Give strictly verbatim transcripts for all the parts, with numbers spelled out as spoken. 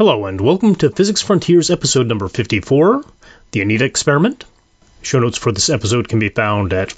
Hello and welcome to Physics Frontiers episode number fifty-four, the Anita Experiment. Show notes for this episode can be found at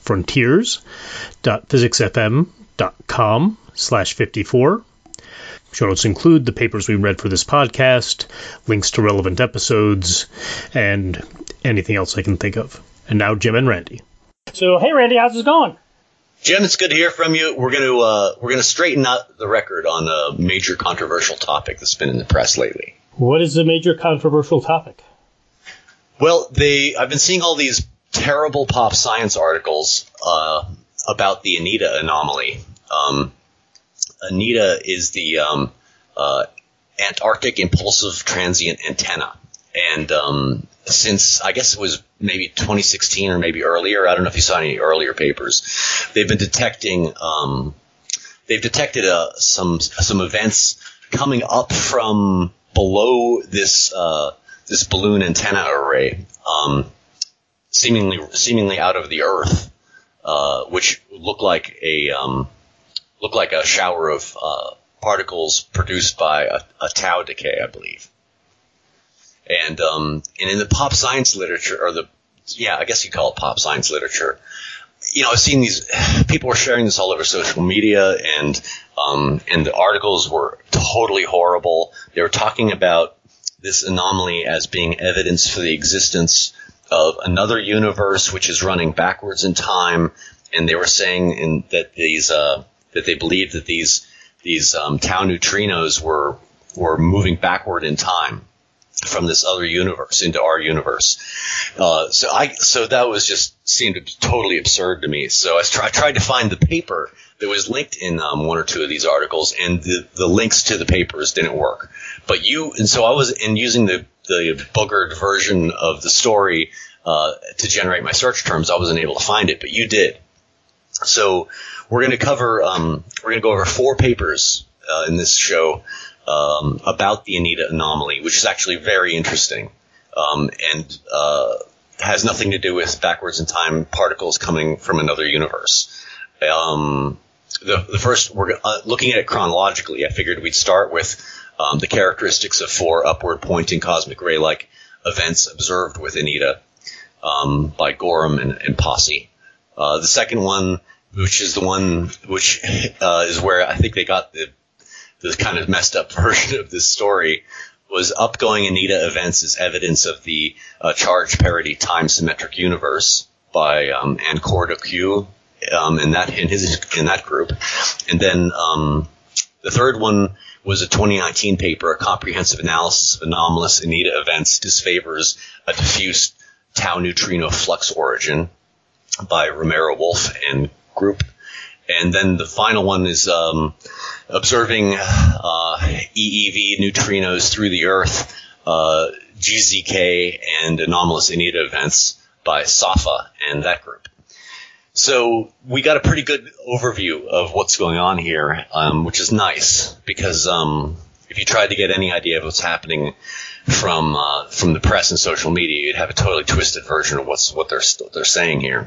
frontiers.physicsfm.com slash 54. Show notes include the papers we read for this podcast, links to relevant episodes, and anything else I can think of. And now Jim and Randy. So, hey Randy, how's it going? Jim, it's good to hear from you. We're going to uh, we're going to straighten out the record on a major controversial topic that's been in the press lately. What is the major controversial topic? Well, they I've been seeing all these terrible pop science articles uh, about the Anita anomaly. Um, Anita is the um, uh, Antarctic Impulsive Transient Antenna, and um, since I guess it was maybe twenty sixteen or maybe earlier, I don't know if you saw any earlier papers, they've been detecting um, they've detected uh, some some events coming up from below this uh, this balloon antenna array, um, seemingly seemingly out of the Earth, uh, which look like a um, look like a shower of uh, particles produced by a, a tau decay, I believe. And um, and in the pop science literature, or the yeah, I guess you call it pop science literature. You know, I've seen these people were sharing this all over social media, and um, and the articles were totally horrible. They were talking about this anomaly as being evidence for the existence of another universe which is running backwards in time, and they were saying in, that these uh, that they believed that these these um, tau neutrinos were were moving backward in time from this other universe into our universe. Uh, so I, so that was just seemed totally absurd to me. So I, try, I tried to find the paper that was linked in um, one or two of these articles, and the, the links to the papers didn't work. But you, and so I was in using the, the boogered version of the story uh, to generate my search terms. I wasn't able to find it, but you did. So we're going to cover, um, we're going to go over four papers uh, in this show. Um, about the Anita anomaly, which is actually very interesting, um, and uh, has nothing to do with backwards in time particles coming from another universe. Um, the, the first, we're uh, looking at it chronologically. I figured we'd start with um, the characteristics of four upward pointing cosmic ray-like events observed with Anita um, by Gorham and, and Posse. Uh, the second one, which is the one which uh, is where I think they got the this kind of messed up version of this story, was upgoing Anita events as evidence of the uh, charge parity time symmetric universe by um, Anne Cordoque um, in that in his in that group, and then um, the third one was a twenty nineteen paper, a comprehensive analysis of anomalous Anita events disfavors a diffuse tau neutrino flux origin by Romero Wolf and group. And then the final one is um, observing uh, E E V neutrinos through the Earth, uh, G Z K, and anomalous Anita events by Safa and that group. So we got a pretty good overview of what's going on here, um, which is nice because um, if you tried to get any idea of what's happening from uh, from the press and social media, you'd have a totally twisted version of what's what they're they're saying here.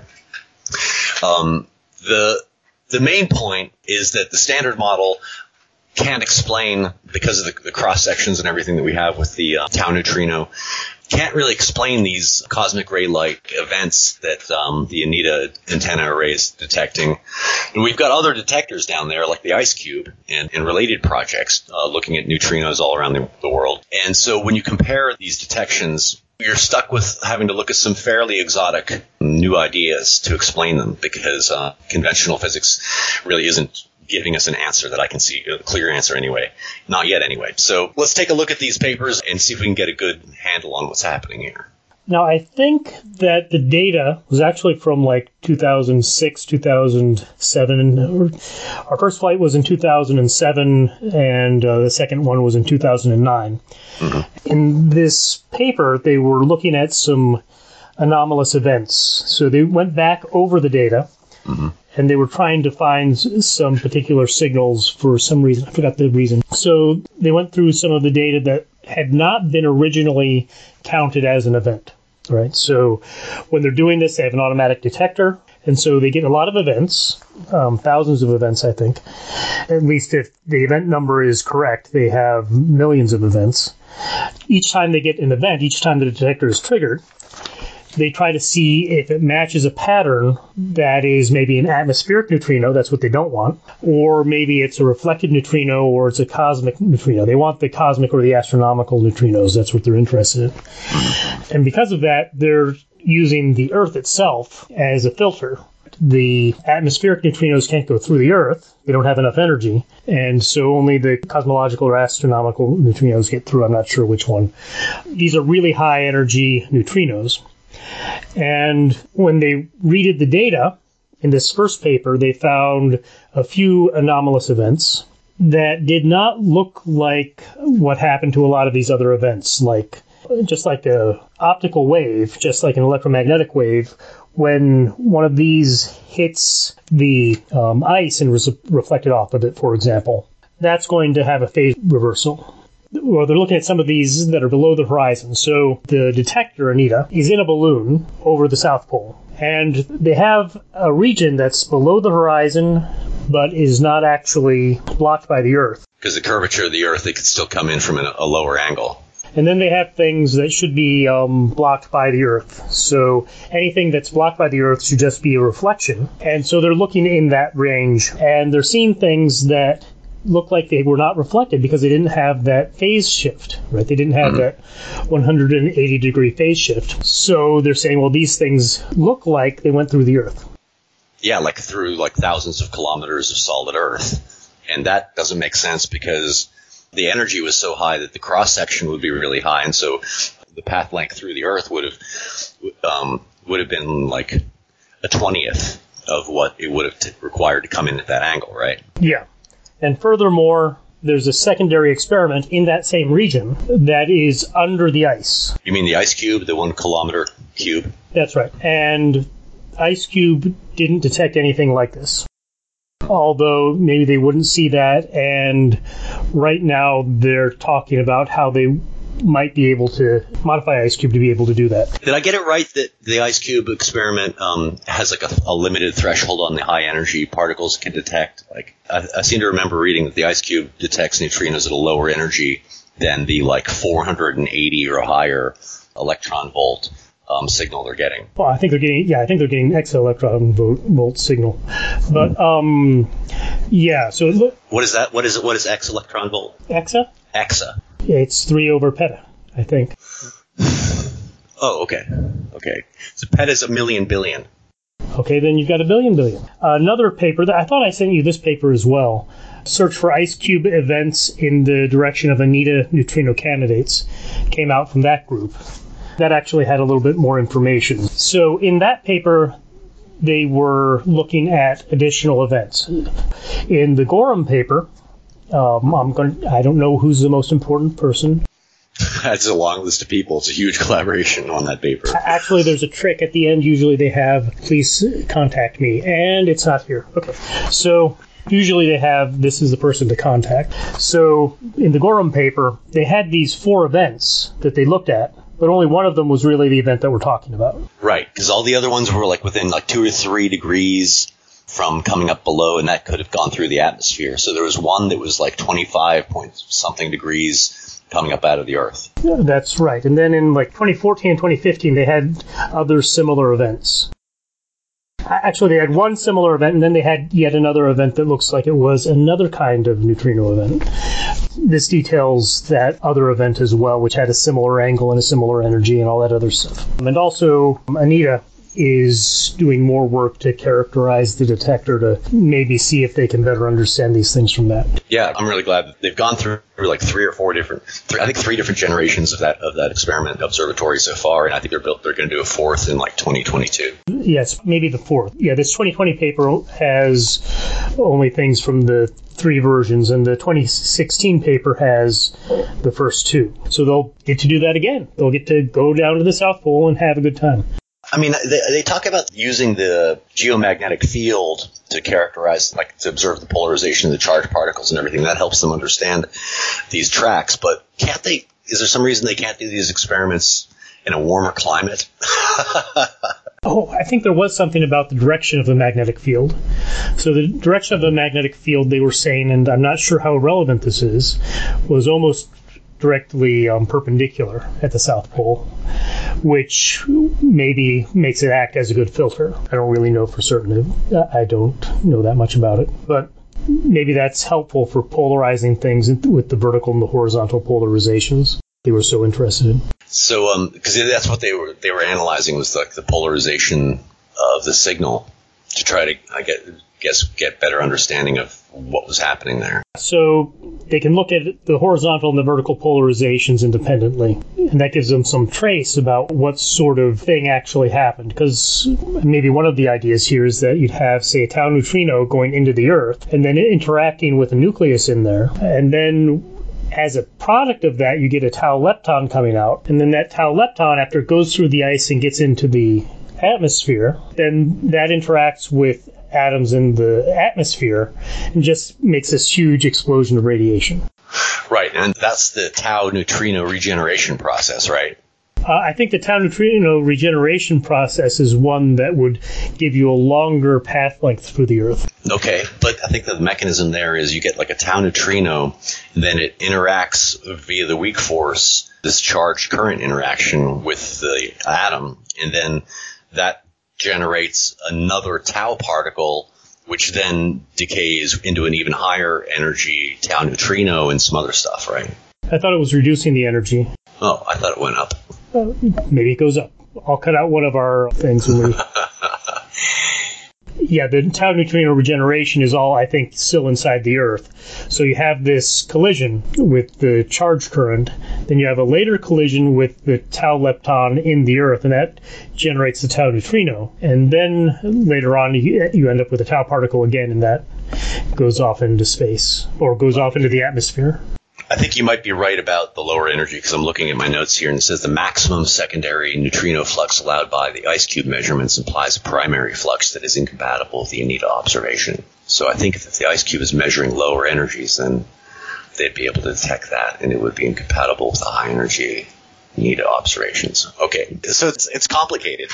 Um, the The main point is that the standard model can't explain, because of the, the cross-sections and everything that we have with the uh, tau neutrino, can't really explain these cosmic ray-like events that um, the Anita antenna array is detecting. And we've got other detectors down there, like the IceCube and, and related projects, uh, looking at neutrinos all around the, the world. And so when you compare these detections, you're stuck with having to look at some fairly exotic new ideas to explain them, because uh, conventional physics really isn't giving us an answer that I can see, a clear answer anyway. Not yet anyway. So let's take a look at these papers and see if we can get a good handle on what's happening here. Now, I think that the data was actually from like two thousand six, two thousand seven. Our first flight was in two thousand seven, and uh, the second one was in two thousand nine. Mm-hmm. In this paper, they were looking at some anomalous events. So they went back over the data, mm-hmm. and they were trying to find some particular signals for some reason. I forgot the reason. So they went through some of the data that had not been originally counted as an event. Right. So when they're doing this, they have an automatic detector, And so they get a lot of events, um, thousands of events, I think. At least if the event number is correct, they have millions of events. Each time they get an event, each time the detector is triggered, they try to see if it matches a pattern that is maybe an atmospheric neutrino, that's what they don't want, or maybe it's a reflected neutrino or it's a cosmic neutrino. They want the cosmic or the astronomical neutrinos, that's what they're interested in. And because of that, they're using the Earth itself as a filter. The atmospheric neutrinos can't go through the Earth. They don't have enough energy. And so only the cosmological or astronomical neutrinos get through. I'm not sure which one. These are really high energy neutrinos. And when they redid the data in this first paper, they found a few anomalous events that did not look like what happened to a lot of these other events, like just like a optical wave, just like an electromagnetic wave. When one of these hits the um, ice and is reflected off of it, for example, that's going to have a phase reversal. Well, they're looking at some of these that are below the horizon. So the detector, Anita, is in a balloon over the South Pole. And they have a region that's below the horizon, but is not actually blocked by the Earth. Because the curvature of the Earth, it could still come in from an, a lower angle. And then they have things that should be um, blocked by the Earth. So anything that's blocked by the Earth should just be a reflection. And so they're looking in that range, and they're seeing things that look like they were not reflected because they didn't have that phase shift, right? They didn't have mm-hmm. that one hundred eighty degree phase shift. So they're saying, well, these things look like they went through the Earth. Yeah, like through like thousands of kilometers of solid Earth. And that doesn't make sense because the energy was so high that the cross-section would be really high. And so the path length through the Earth would have um, would have been like a twentieth of what it would have t- required to come in at that angle, right? Yeah. And furthermore, there's a secondary experiment in that same region that is under the ice. You mean the ice cube, the one kilometer cube? That's right. And IceCube didn't detect anything like this. Although maybe they wouldn't see that, and right now they're talking about how they might be able to modify IceCube to be able to do that. Did I get it right that the IceCube experiment um, has like a, a limited threshold on the high energy particles it can detect? Like I, I seem to remember reading that the IceCube detects neutrinos at a lower energy than the like four hundred eighty or higher electron volt um, signal they're getting. Well, I think they're getting yeah, I think they're getting exa electron volt, volt signal, but um, yeah. So look, what is that? What is it? What is exa electron volt? Exa. Exa. Yeah, it's three over peta, I think. Oh, okay. Okay. So peta is a million billion. Okay, then you've got a billion billion. Uh, another paper, that I thought I sent you this paper as well. Search for IceCube events in the direction of Anita neutrino candidates. Came out from that group. That actually had a little bit more information. So in that paper, they were looking at additional events. In the Gorham paper, Um, I'm going. I don't know who's the most important person. That's a long list of people. It's a huge collaboration on that paper. Actually, there's a trick at the end. Usually they have, please contact me. And it's not here. Okay. So usually they have, this is the person to contact. So in the Gorham paper, they had these four events that they looked at, but only one of them was really the event that we're talking about. Right. Because all the other ones were like within like two or three degrees from coming up below, and that could have gone through the atmosphere. So there was one that was like twenty-five point something degrees coming up out of the Earth. Yeah, that's right. And then in like twenty fourteen and twenty fifteen, they had other similar events. Actually, they had one similar event, and then they had yet another event that looks like it was another kind of neutrino event. This details that other event as well, which had a similar angle and a similar energy and all that other stuff. And also, Anita is doing more work to characterize the detector to maybe see if they can better understand these things from that. Yeah, I'm really glad that they've gone through like three or four different, three, I think three different generations of that of that experiment observatory so far, and I think they're built, they're going to do a fourth in like twenty twenty-two. Yes, maybe the fourth. Yeah, this twenty twenty paper has only things from the three versions, and the twenty sixteen paper has the first two. So they'll get to do that again. They'll get to go down to the South Pole and have a good time. I mean, they, they talk about using the geomagnetic field to characterize, like to observe the polarization of the charged particles and everything. That helps them understand these tracks. But can't they, is there some reason they can't do these experiments in a warmer climate? Oh, I think there was something about the direction of the magnetic field. So the direction of the magnetic field, they were saying, and I'm not sure how relevant this is, was almost directly um, perpendicular at the South Pole, which maybe makes it act as a good filter. I don't really know for certain. I don't know that much about it, but maybe that's helpful for polarizing things with the vertical and the horizontal polarizations they were so interested in. So, um, because that's what they were they were analyzing, was like the polarization of the signal to try to, I get, guess, get better understanding of what was happening there. So they can look at the horizontal and the vertical polarizations independently, and that gives them some trace about what sort of thing actually happened. Because maybe one of the ideas here is that you'd have, say, a tau neutrino going into the Earth and then interacting with a nucleus in there, and then as a product of that, you get a tau lepton coming out, and then that tau lepton, after it goes through the ice and gets into the atmosphere, then that interacts with atoms in the atmosphere and just makes this huge explosion of radiation. Right, and that's the tau neutrino regeneration process, right? Uh, I think the tau neutrino regeneration process is one that would give you a longer path length through the Earth. Okay, but I think the mechanism there is you get like a tau neutrino, then it interacts via the weak force, this charged current interaction with the atom, and then that generates another tau particle, which then decays into an even higher energy tau neutrino and some other stuff, right? I thought it was reducing the energy. Oh, I thought it went up. Uh, maybe it goes up. I'll cut out one of our things when we... Yeah, the tau neutrino regeneration is all, I think, still inside the Earth. So you have this collision with the charge current, then you have a later collision with the tau lepton in the Earth, and that generates the tau neutrino. And then later on, you, you end up with a tau particle again, and that goes off into space, or goes off into the atmosphere. I think you might be right about the lower energy, because I'm looking at my notes here, and it says the maximum secondary neutrino flux allowed by the ice cube measurements implies a primary flux that is incompatible with the Anita observation. So I think if the ice cube is measuring lower energies, then they'd be able to detect that, and it would be incompatible with the high energy Anita observations. Okay, so it's it's complicated.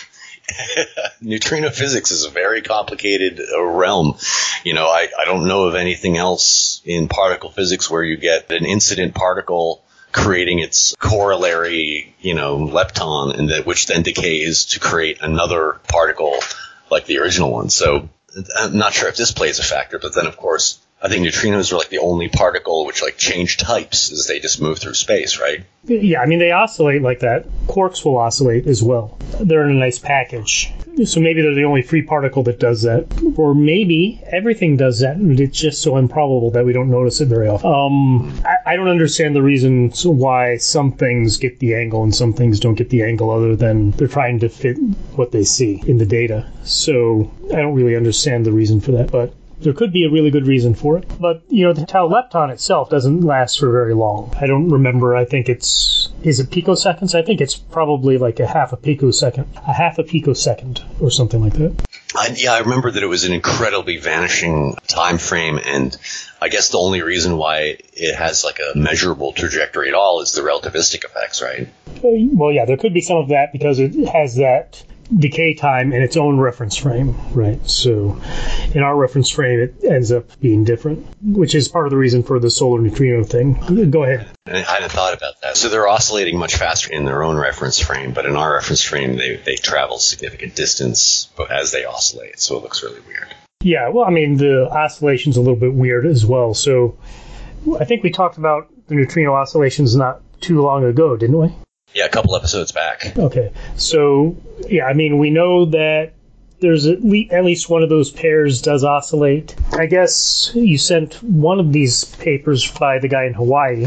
Neutrino physics is a very complicated uh, realm. You know, I, I don't know of anything else in particle physics where you get an incident particle creating its corollary, you know, lepton, and that which then decays to create another particle like the original one. So I'm not sure if this plays a factor, but then of course I think neutrinos are like the only particle which like change types as they just move through space, right? Yeah, I mean, they oscillate like that. Quarks will oscillate as well. They're in a nice package. So maybe they're the only free particle that does that. Or maybe everything does that, and it's just so improbable that we don't notice it very often. Um, I, I don't understand the reasons why some things get the angle and some things don't get the angle, other than they're trying to fit what they see in the data. So I don't really understand the reason for that, but there could be a really good reason for it. But, you know, the tau lepton itself doesn't last for very long. I don't remember. I think it's, is it picoseconds? I think it's probably like a half a picosecond, a half a picosecond or something like that. I, yeah, I remember that it was an incredibly vanishing time frame, and I guess the only reason why it has like a measurable trajectory at all is the relativistic effects, right? Well, yeah, there could be some of that because it has that decay time in its own reference frame, right? So in our reference frame, it ends up being different, which is part of the reason for the solar neutrino thing. Go ahead. I hadn't thought about that. So they're oscillating much faster in their own reference frame, but in our reference frame, they, they travel significant distance as they oscillate, so it looks really weird. Yeah, well, I mean, the oscillation's a little bit weird as well. So I think we talked about the neutrino oscillations not too long ago, didn't we? Yeah, a couple episodes back. Okay. So, yeah, I mean, we know that there's at least, at least one of those pairs does oscillate. I guess you sent one of these papers by the guy in Hawaii,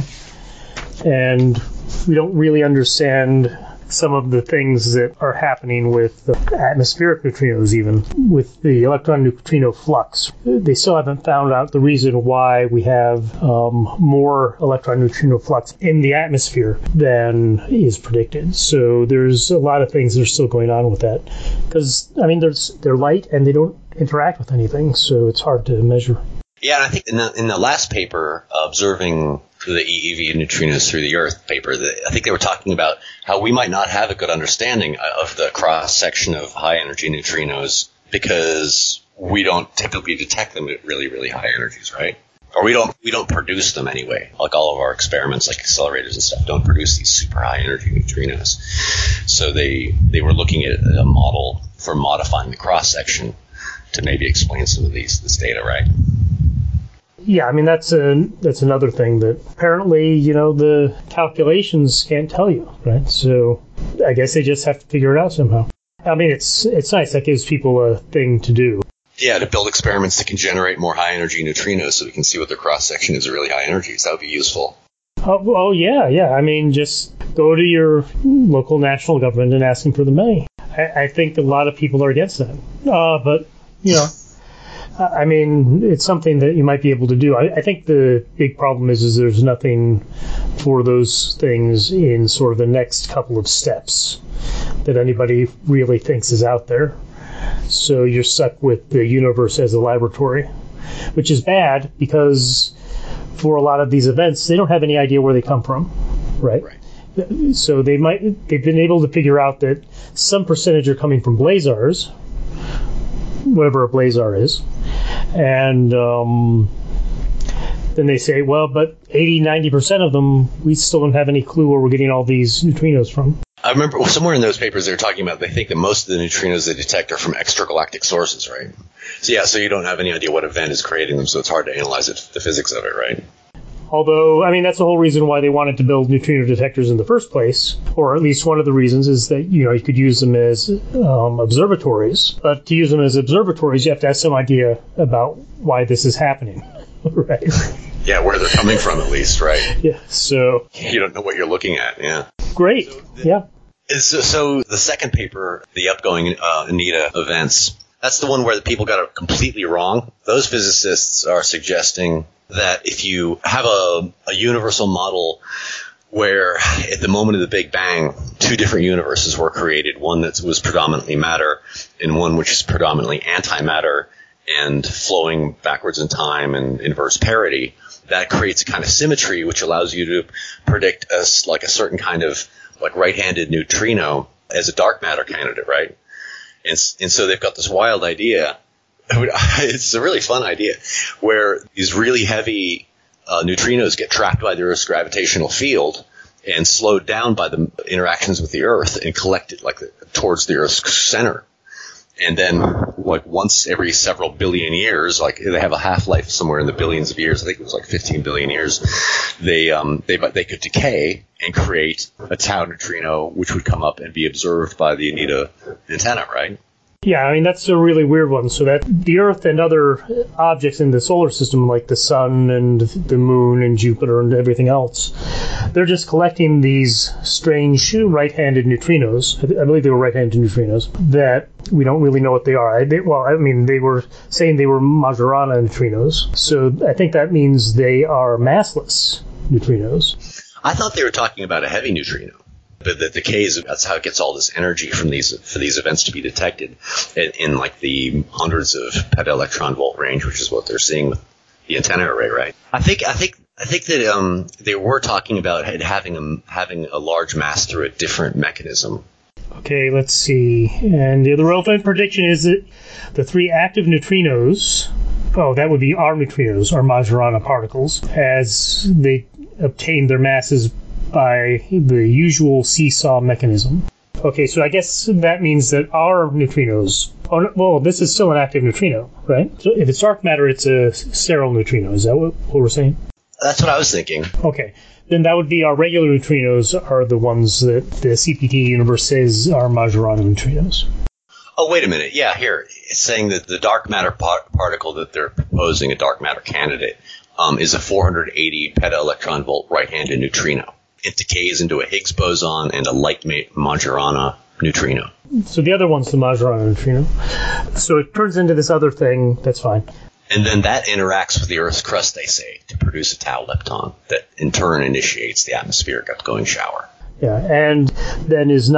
and we don't really understand some of the things that are happening with the atmospheric neutrinos, even with the electron neutrino flux. They still haven't found out the reason why we have um, more electron neutrino flux in the atmosphere than is predicted. So there's a lot of things that are still going on with that. Because, I mean, there's, they're light and they don't interact with anything, so it's hard to measure. Yeah, and I think in the, in the last paper, observing the E E V neutrinos through the Earth paper, that I think they were talking about how we might not have a good understanding of the cross-section of high-energy neutrinos because we don't typically detect them at really, really high energies, right? Or we don't we don't produce them anyway. Like all of our experiments, like accelerators and stuff, don't produce these super high-energy neutrinos. So they, they were looking at a model for modifying the cross-section to maybe explain some of these this data, right? Yeah, I mean, that's a, that's another thing that apparently, you know, the calculations can't tell you, right? So I guess they just have to figure it out somehow. I mean, it's it's nice. That gives people a thing to do. Yeah, to build experiments that can generate more high-energy neutrinos so we can see what their cross-section is at really high energies. That would be useful. Oh, oh, yeah, yeah. I mean, just go to your local national government and ask them for the money. I, I think a lot of people are against that. Uh, but, you know... I mean, it's something that you might be able to do. I, I think the big problem is, is there's nothing for those things in sort of the next couple of steps that anybody really thinks is out there. So you're stuck with the universe as a laboratory, which is bad because for a lot of these events, they don't have any idea where they come from, right? Right. So they might they've been able to figure out that some percentage are coming from blazars, whatever a blazar is. And um, then they say, well, but eighty, ninety percent of them, we still don't have any clue where we're getting all these neutrinos from. I remember somewhere in those papers they were talking about they think that most of the neutrinos they detect are from extragalactic sources, right? So, yeah, so you don't have any idea what event is creating them, so it's hard to analyze it, the physics of it, right? Although, I mean, that's the whole reason why they wanted to build neutrino detectors in the first place, or at least one of the reasons is that, you know, you could use them as um, observatories. But to use them as observatories, you have to have some idea about why this is happening, right? Yeah, where they're coming from at least, right? Yeah, so... You don't know what you're looking at, yeah. Great, so the, yeah. So, so the second paper, the upgoing uh, ANITA events, that's the one where the people got it completely wrong. Those physicists are suggesting that if you have a, a universal model where at the moment of the Big Bang, two different universes were created, one that was predominantly matter and one which is predominantly antimatter and flowing backwards in time and inverse parity, that creates a kind of symmetry which allows you to predict a, like a certain kind of like right-handed neutrino as a dark matter candidate, right? And, and so they've got this wild idea. It's a really fun idea where these really heavy uh, neutrinos get trapped by the Earth's gravitational field and slowed down by the interactions with the Earth and collected like towards the Earth's center. And then like once every several billion years, like they have a half-life somewhere in the billions of years. I think it was like fifteen billion years. They um they they could decay and create a tau neutrino, which would come up and be observed by the ANITA antenna, right? Yeah, I mean, that's a really weird one. So that the Earth and other objects in the solar system, like the sun and the moon and Jupiter and everything else, they're just collecting these strange right-handed neutrinos. I believe they were right-handed neutrinos that we don't really know what they are. I, they, well, I mean, they were saying they were Majorana neutrinos. So I think that means they are massless neutrinos. I thought they were talking about a heavy neutrino. But the decays, that's how it gets all this energy from these for these events to be detected in, in like the hundreds of peta-electron volt range, which is what they're seeing with the antenna array, right? I think I think I think that um, they were talking about having a, having a large mass through a different mechanism. Okay, let's see. And the other relevant prediction is that the three active neutrinos, oh, that would be our neutrinos, our Majorana particles, as they obtain their masses by the usual seesaw mechanism. Okay, so I guess that means that our neutrinos... Oh, well, this is still an active neutrino, right? So if it's dark matter, it's a sterile neutrino. Is that what, what we're saying? That's what I was thinking. Okay. Then that would be our regular neutrinos are the ones that the C P T universe says are Majorana neutrinos. Oh, wait a minute. Yeah, here. It's saying that the dark matter par- particle that they're proposing, a dark matter candidate, um, is a four hundred eighty peta-electron volt right-handed neutrino. It decays into a Higgs boson and a light Majorana neutrino. So the other one's the Majorana neutrino. So it turns into this other thing. That's fine. And then that interacts with the Earth's crust, they say, to produce a tau lepton that in turn initiates the atmospheric upgoing shower. Yeah, and then is not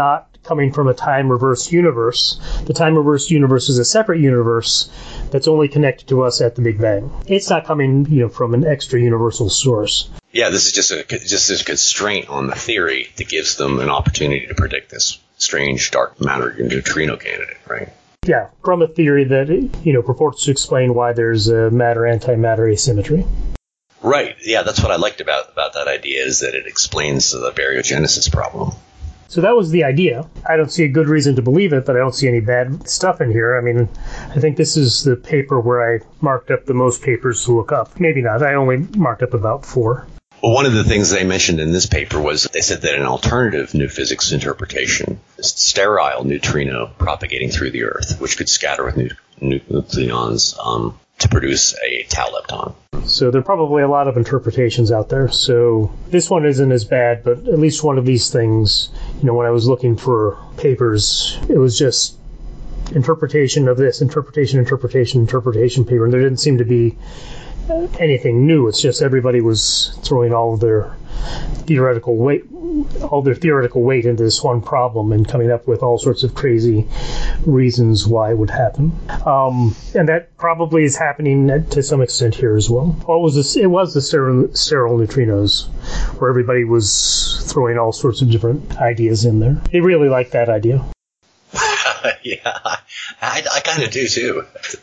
coming from a time-reversed universe. The time-reversed universe is a separate universe that's only connected to us at the Big Bang. It's not coming, you know, from an extra universal source. Yeah, this is just a just a constraint on the theory that gives them an opportunity to predict this strange dark matter neutrino candidate, right? Yeah, from a theory that, you know, purports to explain why there's a matter-antimatter asymmetry. Right. Yeah, that's what I liked about, about that idea, is that it explains the baryogenesis problem. So that was the idea. I don't see a good reason to believe it, but I don't see any bad stuff in here. I mean, I think this is the paper where I marked up the most papers to look up. Maybe not. I only marked up about four. Well, one of the things they mentioned in this paper was they said that an alternative new physics interpretation is sterile neutrino propagating through the Earth, which could scatter with nu- nucleons um, to produce a tau lepton. So there are probably a lot of interpretations out there. So this one isn't as bad, but at least one of these things, you know, when I was looking for papers, it was just interpretation of this, interpretation, interpretation, interpretation paper. And there didn't seem to be anything new. It's just everybody was throwing all of their theoretical weight, all their theoretical weight into this one problem and coming up with all sorts of crazy reasons why it would happen. Um, and that probably is happening to some extent here as well. Well, it was this, it was the sterile, sterile neutrinos, where everybody was throwing all sorts of different ideas in there. They really liked that idea. Yeah, I, I kind of do too.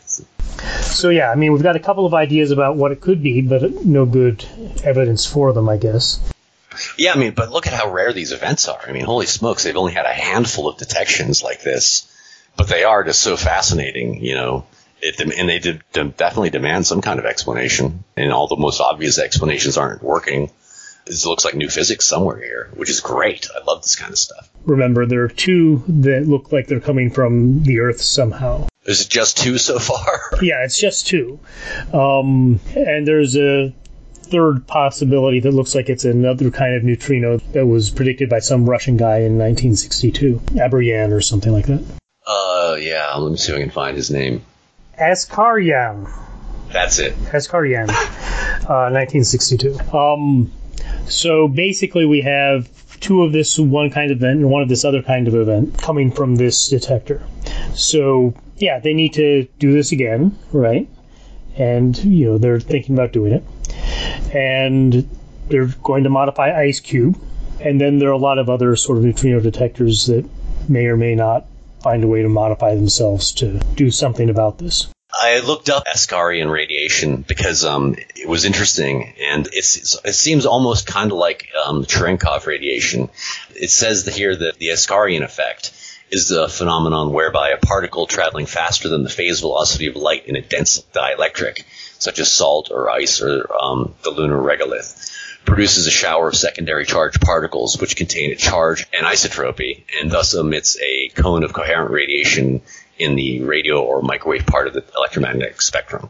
So yeah, I mean, we've got a couple of ideas about what it could be, but no good evidence for them, I guess. Yeah, I mean, but look at how rare these events are. I mean, holy smokes, they've only had a handful of detections like this, but they are just so fascinating, you know. It, and they did, definitely demand some kind of explanation, and all the most obvious explanations aren't working. It looks like new physics somewhere here, which is great. I love this kind of stuff. Remember, there are two that look like they're coming from the Earth somehow. Is it just two so far? Yeah, it's just two. Um, and there's a third possibility that looks like it's another kind of neutrino that was predicted by some Russian guy in nineteen sixty-two. Abryan or something like that. Uh, yeah, let me see if I can find his name. Askaryan. That's it. Askaryan, uh, nineteen sixty-two. Um, so basically we have two of this one kind of event and one of this other kind of event coming from this detector. So, yeah, they need to do this again, right? And, you know, they're thinking about doing it. And they're going to modify IceCube. And then there are a lot of other sort of neutrino detectors that may or may not find a way to modify themselves to do something about this. I looked up Askaryan radiation because um, it was interesting, and it's, it's, it seems almost kind of like um, Cherenkov radiation. It says here that the Askaryan effect is the phenomenon whereby a particle traveling faster than the phase velocity of light in a dense dielectric, such as salt or ice or um, the lunar regolith, produces a shower of secondary charged particles which contain a charge and isotropy, and thus emits a cone of coherent radiation in the radio or microwave part of the electromagnetic spectrum.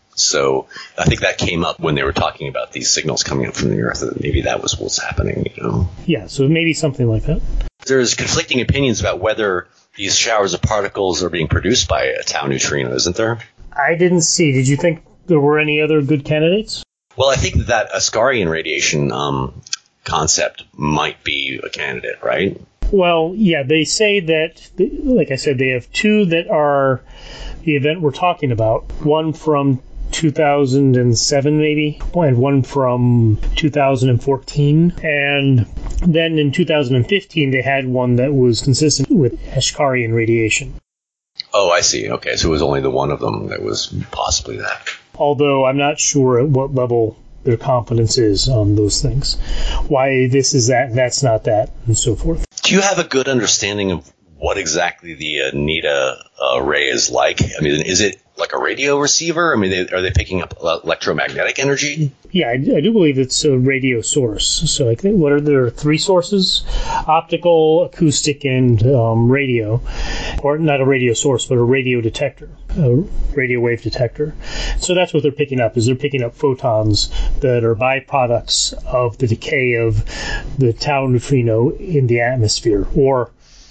So I think that came up when they were talking about these signals coming up from the Earth, and maybe that was what's happening, you know. Yeah, so maybe something like that. There's conflicting opinions about whether these showers of particles are being produced by a tau neutrino, isn't there? I didn't see. Did you think there were any other good candidates? Well, I think that Askaryan radiation um, concept might be a candidate, right? Well, yeah, they say that, like I said, they have two that are the event we're talking about. One from two thousand seven, maybe, and one from two thousand fourteen. And then in two thousand fifteen, they had one that was consistent with Askaryan radiation. Oh, I see. Okay, so it was only the one of them that was possibly that. Although I'm not sure at what level their confidence is on those things. Why this is that, that's not that, and so forth. Do you have a good understanding of what exactly the Anita uh, array is like? I mean, is it like a radio receiver? I mean, they, are they picking up electromagnetic energy? Yeah, I, I do believe it's a radio source. So I think, what are there, three sources? Optical, acoustic, and um, radio. Or not a radio source, but a radio detector, a radio wave detector. So that's what they're picking up, is they're picking up photons that are byproducts of the decay of the tau neutrino in the atmosphere, or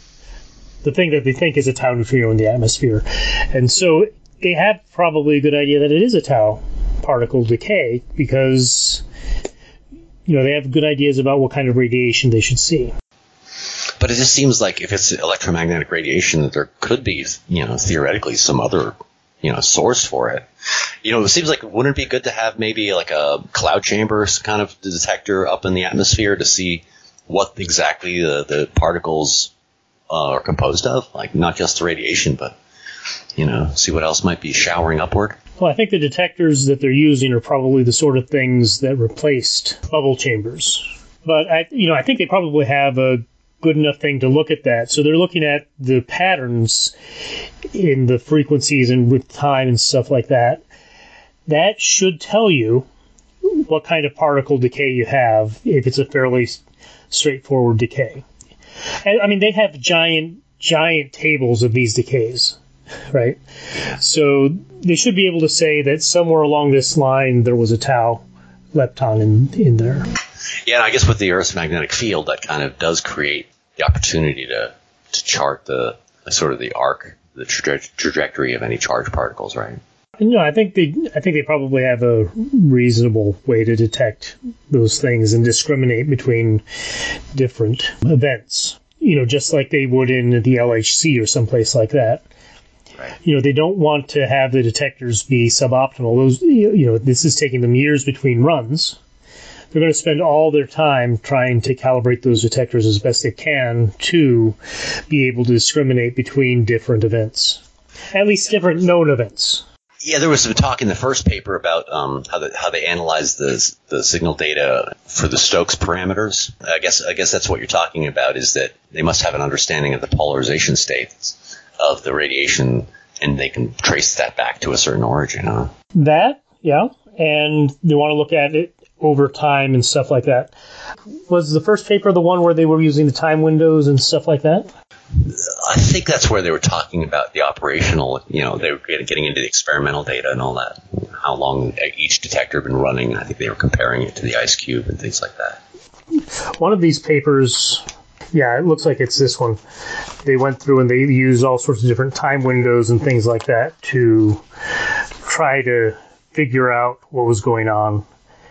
the thing that they think is a tau neutrino in the atmosphere. And so they have probably a good idea that it is a tau particle decay because, you know, they have good ideas about what kind of radiation they should see. But it just seems like if it's electromagnetic radiation, that there could be, you know, theoretically some other, you know, source for it. You know, it seems like, wouldn't it be good to have maybe like a cloud chamber kind of detector up in the atmosphere to see what exactly the, the particles uh, are composed of? Like, not just the radiation, but, you know, see what else might be showering upward? Well, I think the detectors that they're using are probably the sort of things that replaced bubble chambers. But, I, you know, I think they probably have a good enough thing to look at that. So they're looking at the patterns in the frequencies and with time and stuff like that. That should tell you what kind of particle decay you have if it's a fairly straightforward decay. And, I mean, they have giant, giant tables of these decays, right? So they should be able to say that somewhere along this line there was a tau lepton in, in there. Yeah, and I guess with the Earth's magnetic field, that kind of does create the opportunity to, to chart the, the sort of the arc, the traje- trajectory of any charged particles, right? No, I think they I think they probably have a reasonable way to detect those things and discriminate between different events. You know, just like they would in the L H C or someplace like that. Right. You know, they don't want to have the detectors be suboptimal. Those, you know, this is taking them years between runs. They're going to spend all their time trying to calibrate those detectors as best they can to be able to discriminate between different events, at least different known events. Yeah, there was some talk in the first paper about um, how, the, how they analyzed the the signal data for the Stokes parameters. I guess I guess that's what you're talking about, is that they must have an understanding of the polarization states of the radiation, and they can trace that back to a certain origin. Huh? That, yeah, and they want to look at it over time and stuff like that. Was the first paper the one where they were using the time windows and stuff like that? I think that's where they were talking about the operational, you know, they were getting into the experimental data and all that, how long each detector had been running. I think they were comparing it to the IceCube and things like that. One of these papers, yeah, it looks like it's this one. They went through and they used all sorts of different time windows and things like that to try to figure out what was going on.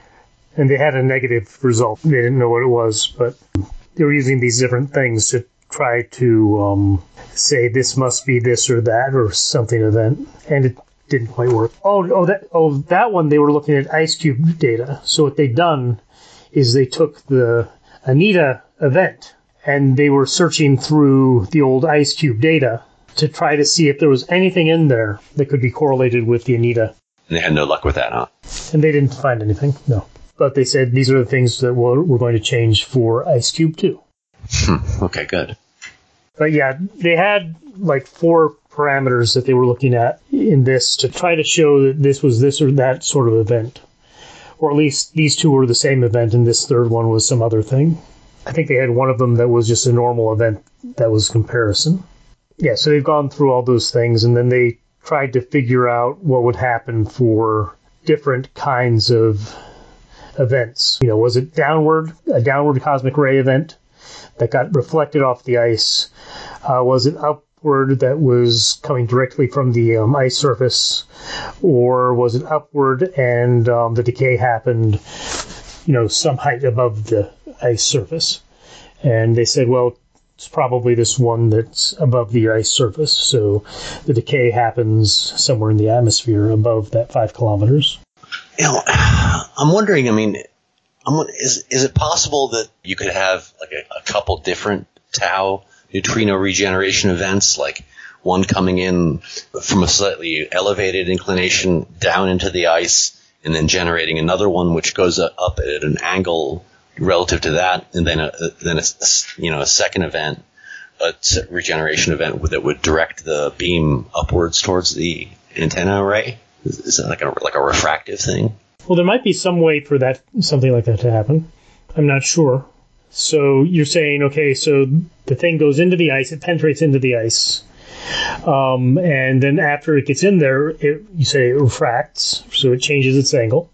And they had a negative result. They didn't know what it was, but they were using these different things to try to um, say this must be this or that or something event, and it didn't quite work. Oh, oh, that, oh, that one they were looking at IceCube data. So what they'd done is they took the ANITA event and they were searching through the old IceCube data to try to see if there was anything in there that could be correlated with the ANITA. And they had no luck with that, huh? And they didn't find anything, no. But they said these are the things that we're, we're going to change for IceCube too. Hmm, okay, good. But yeah, they had like four parameters that they were looking at in this to try to show that this was this or that sort of event. Or at least these two were the same event and this third one was some other thing. I think they had one of them that was just a normal event that was comparison. Yeah, so they've gone through all those things and then they tried to figure out what would happen for different kinds of events. You know, was it downward, a downward cosmic ray event that got reflected off the ice? Uh, was it upward that was coming directly from the um, ice surface? Or was it upward and um, the decay happened, you know, some height above the ice surface? And they said, well, it's probably this one that's above the ice surface. So the decay happens somewhere in the atmosphere above that five kilometers. You know, I'm wondering, I mean, I'm, is is it possible that you could have like a, a couple different tau neutrino regeneration events, like one coming in from a slightly elevated inclination down into the ice and then generating another one which goes up at an angle relative to that, and then a, then a, you know, a second event, a regeneration event that would direct the beam upwards towards the antenna array? Is that like a like a refractive thing? Well, there might be some way for that, something like that to happen. I'm not sure. So you're saying, okay, so the thing goes into the ice, it penetrates into the ice, um, and then after it gets in there, it, you say it refracts, so it changes its angle.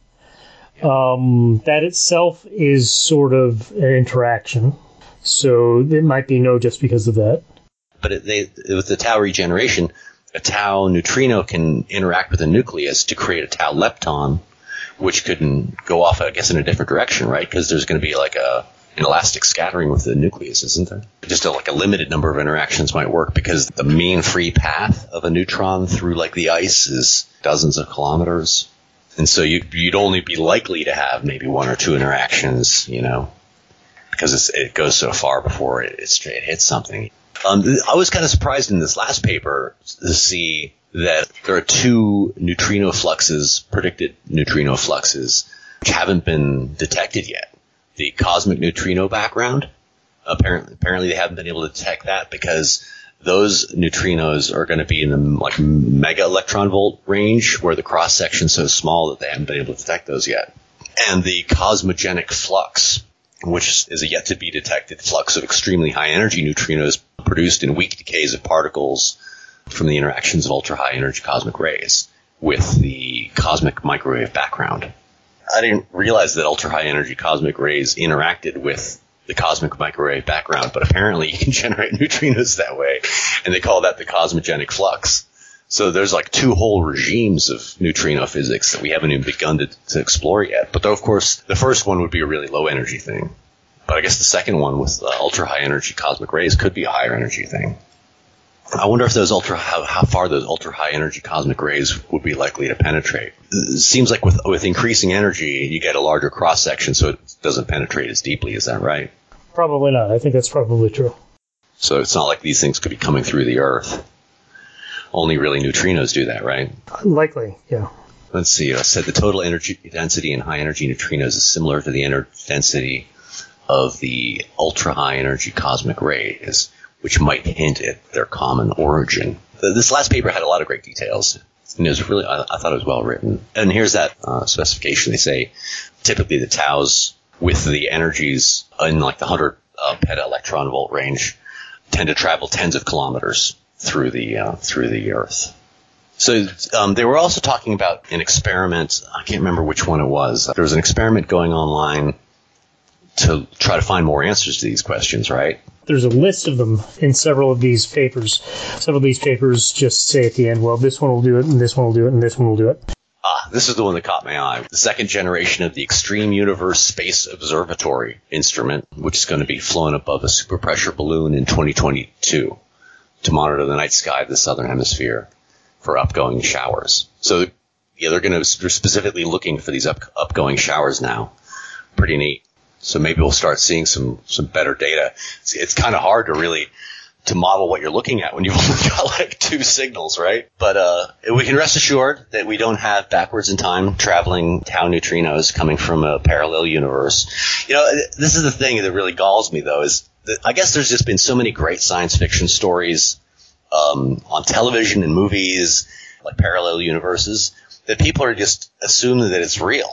Um, that itself is sort of an interaction, so it might be no just because of that. But it, they, with the tau regeneration, a tau neutrino can interact with a nucleus to create a tau lepton, which could go off, I guess, in a different direction, right? Because there's going to be like a inelastic scattering with the nucleus, isn't there? Just a, like a limited number of interactions might work because the mean free path of a neutron through like the ice is dozens of kilometers. And so you'd, you'd only be likely to have maybe one or two interactions, you know, because it's, it goes so far before it, it, it hits something. Um, I was kind of surprised in this last paper to see that there are two neutrino fluxes, predicted neutrino fluxes, which haven't been detected yet. The cosmic neutrino background, apparently, apparently they haven't been able to detect that because those neutrinos are going to be in the like mega electron volt range where the cross section is so small that they haven't been able to detect those yet. And the cosmogenic flux, which is a yet to be detected flux of extremely high energy neutrinos produced in weak decays of particles from the interactions of ultra high energy cosmic rays with the cosmic microwave background. I didn't realize that ultra high energy cosmic rays interacted with the cosmic microwave background, but apparently you can generate neutrinos that way, and they call that the cosmogenic flux. So there's like two whole regimes of neutrino physics that we haven't even begun to, to explore yet. But though, of course, the first one would be a really low energy thing. But I guess the second one with uh, ultra high energy cosmic rays could be a higher energy thing. I wonder if those ultra how, how far those ultra high energy cosmic rays would be likely to penetrate. It seems like with with increasing energy, you get a larger cross section, so it doesn't penetrate as deeply. Is that right? Probably not. I think that's probably true. So it's not like these things could be coming through the Earth. Only really neutrinos do that, right? Likely, yeah. Let's see. I said the total energy density in high energy neutrinos is similar to the energy density of the ultra high energy cosmic rays, which might hint at their common origin. This last paper had a lot of great details. And it was really, I, I thought it was well written. And here's that uh, specification. They say typically the taus with the energies in like the one hundred uh, peta electron volt range tend to travel tens of kilometers through the uh, through the Earth. So um, they were also talking about an experiment. I can't remember which one it was. There was an experiment going online to try to find more answers to these questions, right? There's a list of them in several of these papers. Several of these papers just say at the end, well, this one will do it, and this one will do it, and this one will do it. Ah, this is the one that caught my eye. The second generation of the Extreme Universe Space Observatory instrument, which is going to be flown above a superpressure balloon in twenty twenty-two to monitor the night sky of the southern hemisphere for upgoing showers. So, yeah, they're going to, they're specifically looking for these up, upgoing showers now. Pretty neat. So maybe we'll start seeing some, some better data. It's, it's kind of hard to really to model what you're looking at when you've only got like two signals, right? But uh, we can rest assured that we don't have backwards in time traveling tau neutrinos coming from a parallel universe. You know, this is the thing that really galls me, though, is that I guess there's just been so many great science fiction stories um, on television and movies, like parallel universes, that people are just assuming that it's real.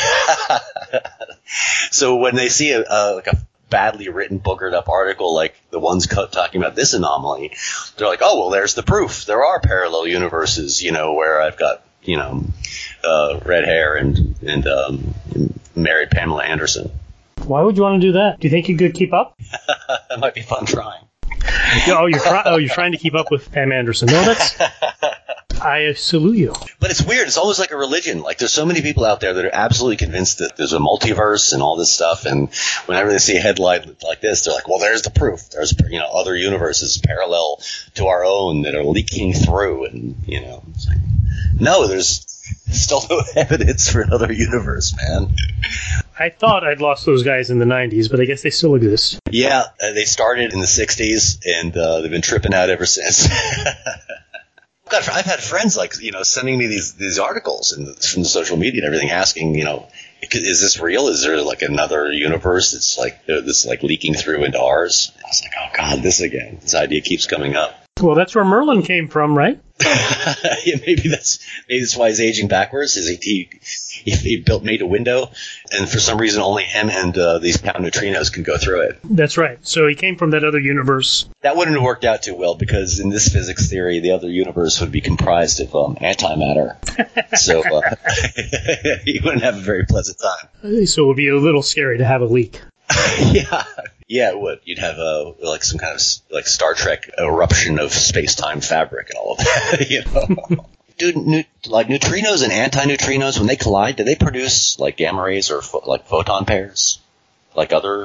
So when they see a, a like a badly written, boogered up article like the ones talking about this anomaly, they're like, oh, well, there's the proof. There are parallel universes, you know, where I've got, you know, uh, red hair and, and um, married Pamela Anderson. Why would you want to do that? Do you think you could keep up? That might be fun trying. oh, you're try- oh, you're trying to keep up with Pam Anderson. No, that's... I salute you. But it's weird. It's almost like a religion. Like, there's so many people out there that are absolutely convinced that there's a multiverse and all this stuff. And whenever they see a headline like this, they're like, well, there's the proof. There's, you know, other universes parallel to our own that are leaking through. And, you know, it's like, no, there's still no evidence for another universe, man. I thought I'd lost those guys in the nineties, but I guess they still exist. Yeah, uh, they started in the sixties, and uh, they've been tripping out ever since. God, I've had friends like, you know, sending me these, these articles and from the social media and everything asking, you know, is this real? Is there like another universe that's like, that's like leaking through into ours? I was like, oh God, this again. This idea keeps coming up. Well, that's where Merlin came from, right? Yeah, maybe that's maybe that's why he's aging backwards. Is he he, he built made a window, and for some reason only him and uh, these tau neutrinos can go through it. That's right. So he came from that other universe. That wouldn't have worked out too well because in this physics theory, the other universe would be comprised of um, antimatter. So uh, he wouldn't have a very pleasant time. So it would be a little scary to have a leak. Yeah. Yeah, it would. You'd have a like some kind of like Star Trek eruption of space-time fabric and all of that. You know, dude, ne- like neutrinos and antineutrinos when they collide, do they produce like gamma rays or pho- like photon pairs, like other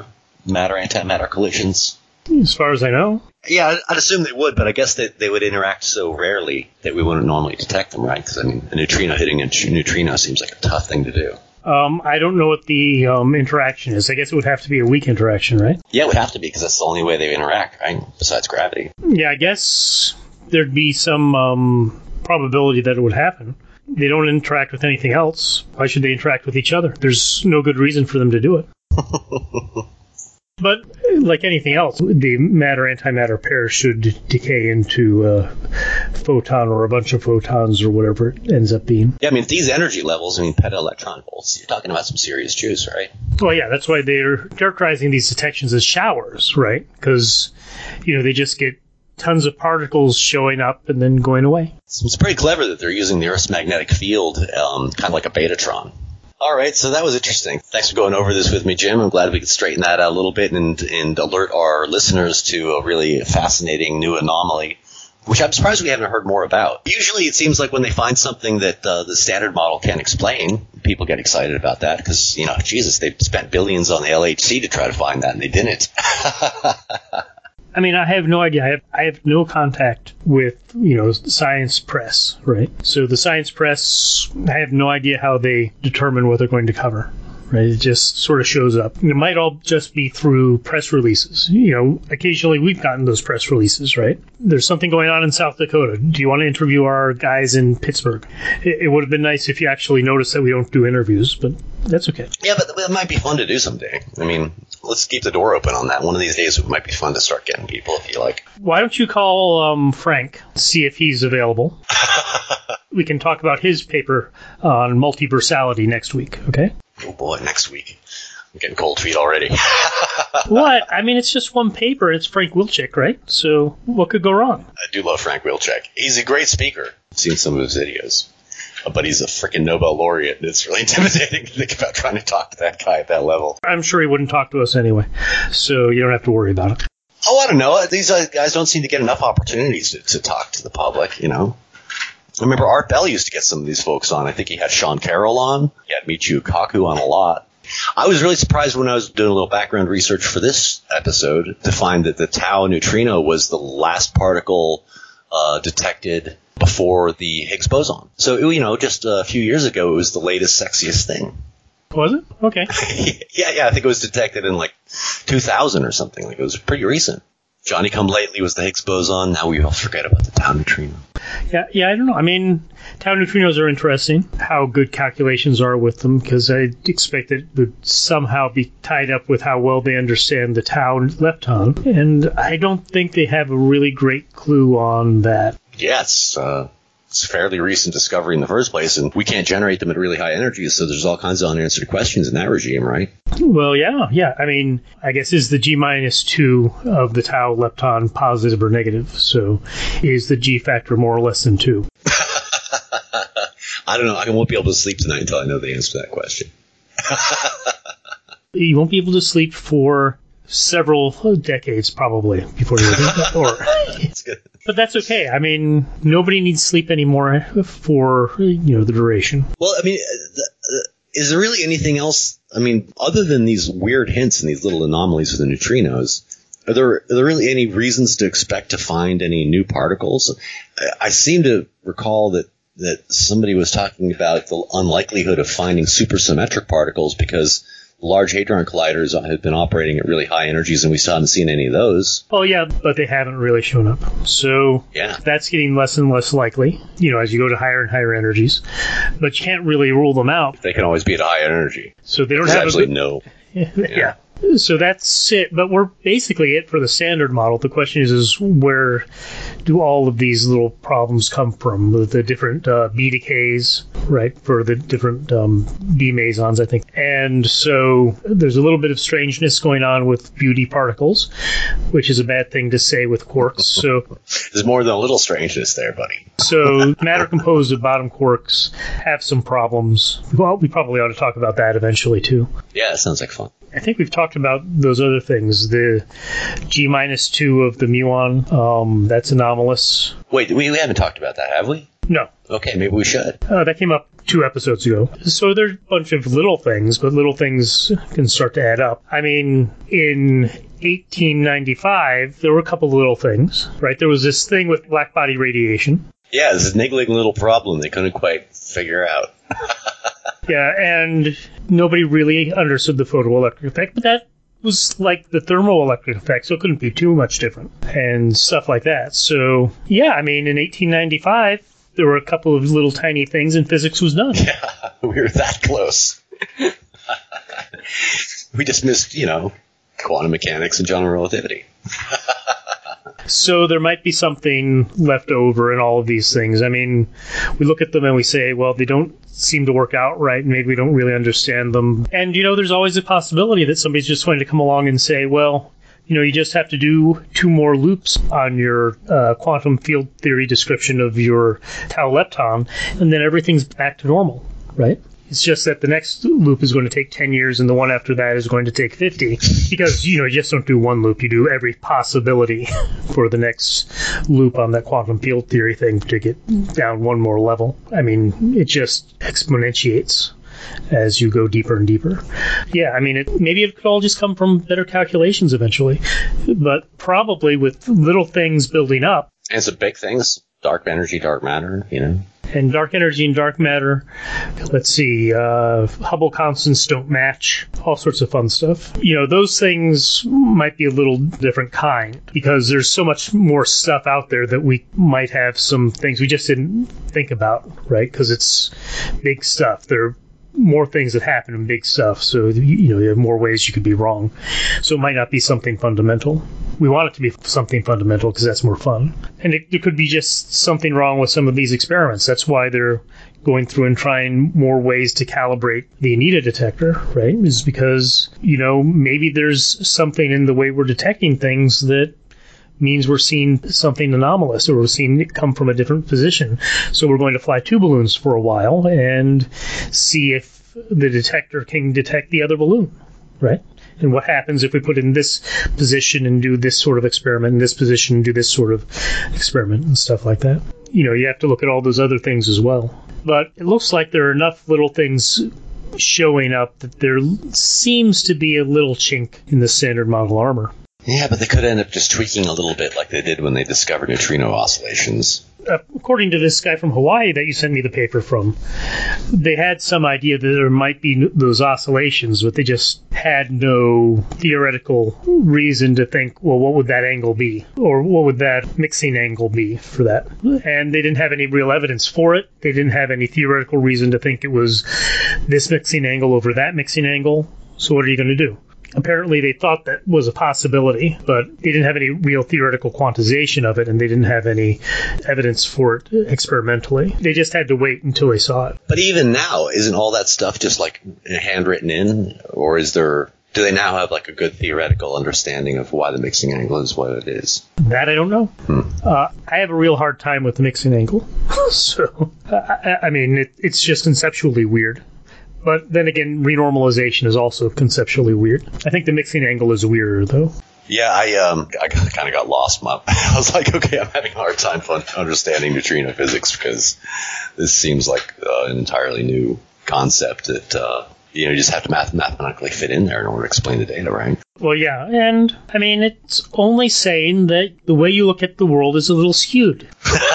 matter-antimatter collisions? As far as I know. Yeah, I'd, I'd assume they would, but I guess that they would interact so rarely that we wouldn't normally detect them, right? Because, I mean, a neutrino hitting a neutrino seems like a tough thing to do. Um, I don't know what the um, interaction is. I guess it would have to be a weak interaction, right? Yeah, it would have to be, because that's the only way they interact, right? Besides gravity. Yeah, I guess there'd be some um, probability that it would happen. They don't interact with anything else. Why should they interact with each other? There's no good reason for them to do it. But like anything else, the matter-antimatter pair should decay into a photon or a bunch of photons or whatever it ends up being. Yeah, I mean, at these energy levels, I mean, peta-electron volts, you're talking about some serious juice, right? Well, yeah, that's why they're characterizing these detections as showers, right? Because, you know, they just get tons of particles showing up and then going away. It's pretty clever that they're using the Earth's magnetic field, um, kind of like a betatron. All right, so that was interesting. Thanks for going over this with me, Jim. I'm glad we could straighten that out a little bit and, and alert our listeners to a really fascinating new anomaly, which I'm surprised we haven't heard more about. Usually it seems like when they find something that uh, the standard model can't explain, people get excited about that because, you know, Jesus, they've spent billions on the L H C to try to find that, and they didn't. I mean, I have no idea. I have, I have no contact with, you know, Science Press, right? So the Science Press, I have no idea how they determine what they're going to cover, right? It just sort of shows up. It might all just be through press releases. You know, occasionally we've gotten those press releases, right? There's something going on in South Dakota. Do you want to interview our guys in Pittsburgh? It, it would have been nice if you actually noticed that we don't do interviews, but that's okay. Yeah, but it might be fun to do someday. I mean, let's keep the door open on that. One of these days it might be fun to start getting people if you like. Why don't you call um, Frank, see if he's available? We can talk about his paper on multiversality next week, okay? Oh boy, next week. I'm getting cold feet already. What? I mean, it's just one paper. It's Frank Wilczek, right? So what could go wrong? I do love Frank Wilczek. He's a great speaker. I've seen some of his videos. But he's a freaking Nobel laureate, and it's really intimidating to think about trying to talk to that guy at that level. I'm sure he wouldn't talk to us anyway, so you don't have to worry about it. Oh, I don't know. These guys don't seem to get enough opportunities to, to talk to the public, you know? I remember Art Bell used to get some of these folks on. I think he had Sean Carroll on. He had Michio Kaku on a lot. I was really surprised when I was doing a little background research for this episode to find that the tau neutrino was the last particle uh, detected before the Higgs boson. So, you know, just a few years ago, it was the latest, sexiest thing. Was it? Okay. yeah, yeah, I think it was detected in like two thousand or something. Like, it was pretty recent. Johnny come lately was the Higgs boson. Now we all forget about the tau neutrino. Yeah, yeah, I don't know. I mean, tau neutrinos are interesting. How good calculations are with them, because I expect it would somehow be tied up with how well they understand the tau lepton. And I don't think they have a really great clue on that. Yeah, it's, uh, it's a fairly recent discovery in the first place, and we can't generate them at really high energies, so there's all kinds of unanswered questions in that regime, right? Well, yeah, yeah. I mean, I guess is the G minus two of the tau lepton positive or negative? So is the G factor more or less than two? I don't know. I won't be able to sleep tonight until I know the answer to that question. You won't be able to sleep for several decades, probably, before you or That's good. But that's okay. I mean, nobody needs sleep anymore for, you know, the duration. Well, I mean, the, the, is there really anything else? I mean, other than these weird hints and these little anomalies with the neutrinos, are there, are there really any reasons to expect to find any new particles? I, I seem to recall that, that somebody was talking about the unlikelihood of finding supersymmetric particles because Large Hadron Colliders have been operating at really high energies, and we still haven't seen any of those. Oh, yeah, but they haven't really shown up. So yeah. That's getting less and less likely, you know, as you go to higher and higher energies. But you can't really rule them out. They can always be at a high energy. So they don't There's have actually a good, no. Yeah. yeah. So that's it. But we're basically it for the standard model. The question is, is where do all of these little problems come from? The, the different uh, B decays, right, for the different um, B mesons, I think. And so there's a little bit of strangeness going on with beauty particles, which is a bad thing to say with quarks. So there's more than a little strangeness there, buddy. So matter composed of bottom quarks have some problems. Well, we probably ought to talk about that eventually, too. Yeah, that sounds like fun. I think we've talked about those other things. The G minus two of the muon, um, that's anomalous. Wait, we, we haven't talked about that, have we? No. Okay, maybe we should. Uh, that came up two episodes ago. So there's a bunch of little things, but little things can start to add up. I mean, in eighteen ninety-five, there were a couple of little things, right? There was this thing with black body radiation. Yeah, this is a niggling little problem they couldn't quite figure out. Yeah, and nobody really understood the photoelectric effect, but that was like the thermoelectric effect, so it couldn't be too much different, and stuff like that. So, yeah, I mean, in eighteen ninety-five, there were a couple of little tiny things, and physics was done. Yeah, we were that close. We just missed, you know, quantum mechanics and general relativity. So there might be something left over in all of these things. I mean, we look at them and we say, well, they don't seem to work out right, and maybe we don't really understand them. And, you know, there's always a possibility that somebody's just going to come along and say, well, you know, you just have to do two more loops on your uh, quantum field theory description of your tau lepton, and then everything's back to normal, right? It's just that the next loop is going to take ten years, and the one after that is going to take fifty, because, you know, you just don't do one loop. You do every possibility for the next loop on that quantum field theory thing to get down one more level. I mean, it just exponentiates as you go deeper and deeper. Yeah, I mean, it, maybe it could all just come from better calculations eventually, but probably with little things building up. And some big things, dark energy, dark matter, you know. And dark energy and dark matter, let's see, uh, Hubble constants don't match, all sorts of fun stuff. You know, those things might be a little different kind, because there's so much more stuff out there that we might have some things we just didn't think about, right? Because it's big stuff. There are more things that happen in big stuff, so, you know, you have more ways you could be wrong. So it might not be something fundamental. We want it to be something fundamental because that's more fun. And it, it could be just something wrong with some of these experiments. That's why they're going through and trying more ways to calibrate the Anita detector, right? Is because, you know, maybe there's something in the way we're detecting things that means we're seeing something anomalous, or we're seeing it come from a different position. So we're going to fly two balloons for a while and see if the detector can detect the other balloon, right? And what happens if we put it in this position and do this sort of experiment, in this position and do this sort of experiment and stuff like that. You know, you have to look at all those other things as well. But it looks like there are enough little things showing up that there seems to be a little chink in the Standard Model armor. Yeah, but they could end up just tweaking a little bit like they did when they discovered neutrino oscillations. Uh, according to this guy from Hawaii that you sent me the paper from, they had some idea that there might be those oscillations, but they just had no theoretical reason to think, well, what would that angle be? Or what would that mixing angle be for that? And they didn't have any real evidence for it. They didn't have any theoretical reason to think it was this mixing angle over that mixing angle. So what are you going to do? Apparently they thought that was a possibility, but they didn't have any real theoretical quantization of it, and they didn't have any evidence for it experimentally. They just had to wait until they saw it. But even now, isn't all that stuff just like handwritten in? Or is there, do they now have like a good theoretical understanding of why the mixing angle is what it is? That I don't know. Hmm. Uh, I have a real hard time with the mixing angle. so, I, I mean, it, it's just conceptually weird. But then again, renormalization is also conceptually weird. I think the mixing angle is weirder, though. Yeah, I um, I kind of got lost. My, I was like, okay, I'm having a hard time fun understanding neutrino physics because this seems like uh, an entirely new concept that uh, you know you just have to math- mathematically fit in there in order to explain the data, right? Well, yeah, and I mean, it's only saying that the way you look at the world is a little skewed.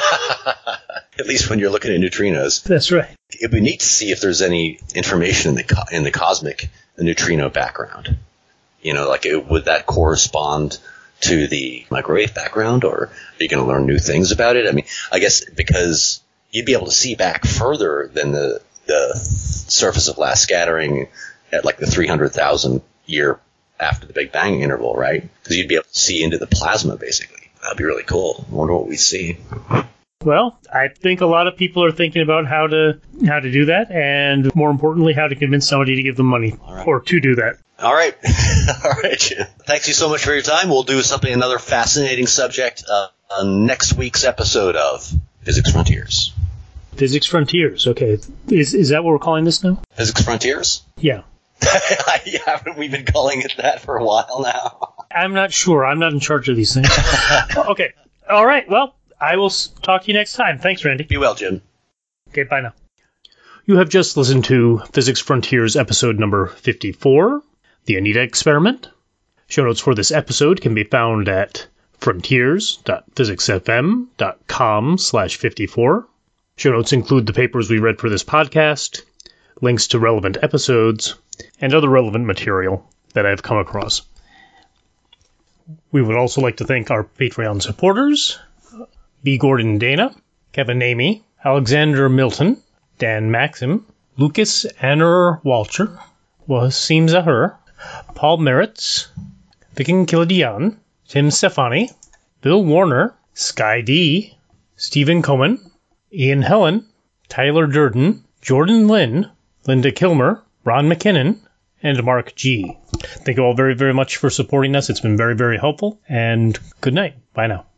At least when you're looking at neutrinos. That's right. It'd be neat to see if there's any information in the co- in the cosmic neutrino background. You know, like it, would that correspond to the microwave background, or are you going to learn new things about it? I mean, I guess because you'd be able to see back further than the the surface of last scattering at like the three hundred thousand year after the Big Bang interval, right? Because you'd be able to see into the plasma, basically. That'd be really cool. I wonder what we see. Well, I think a lot of people are thinking about how to how to do that, and more importantly, how to convince somebody to give them money right. or to do that. All right. All right, Jim. Thanks you so much for your time. We'll do something, another fascinating subject uh, on next week's episode of Physics Frontiers. Physics Frontiers. Okay. Is is that what we're calling this now? Physics Frontiers? Yeah. Haven't we been calling it that for a while now? I'm not sure. I'm not in charge of these things. Okay. All right. Well, I will s- talk to you next time. Thanks, Randy. Be well, Jim. Okay, bye now. You have just listened to Physics Frontiers episode number fifty-four, The Anita Experiment. Show notes for this episode can be found at frontiers.physicsfm.com slash 54. Show notes include the papers we read for this podcast, links to relevant episodes, and other relevant material that I've come across. We would also like to thank our Patreon supporters, B. Gordon Dana, Kevin Namey, Alexander Milton, Dan Maxim, Lucas Anner Walcher, Wasim Zahur, Paul Meritz, Vikin Kildian, Tim Stefani, Bill Warner, Sky D, Stephen Coman, Ian Helen, Tyler Durden, Jordan Lynn, Linda Kilmer, Ron McKinnon, and Mark G. Thank you all very, very much for supporting us. It's been very, very helpful. And good night. Bye now.